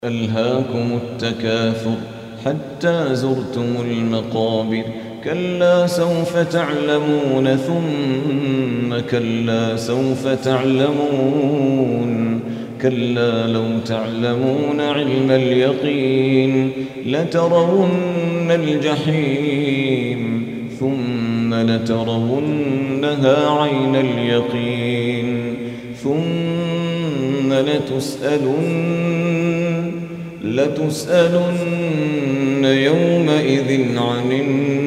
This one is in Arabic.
ألهاكم التكاثر حتى زرتم المقابر كلا سوف تعلمون ثم كلا سوف تعلمون كلا لو تعلمون علم اليقين لترون الجحيم ثم لترونها عين اليقين ثم لتسألن يومئذ عن النعيم.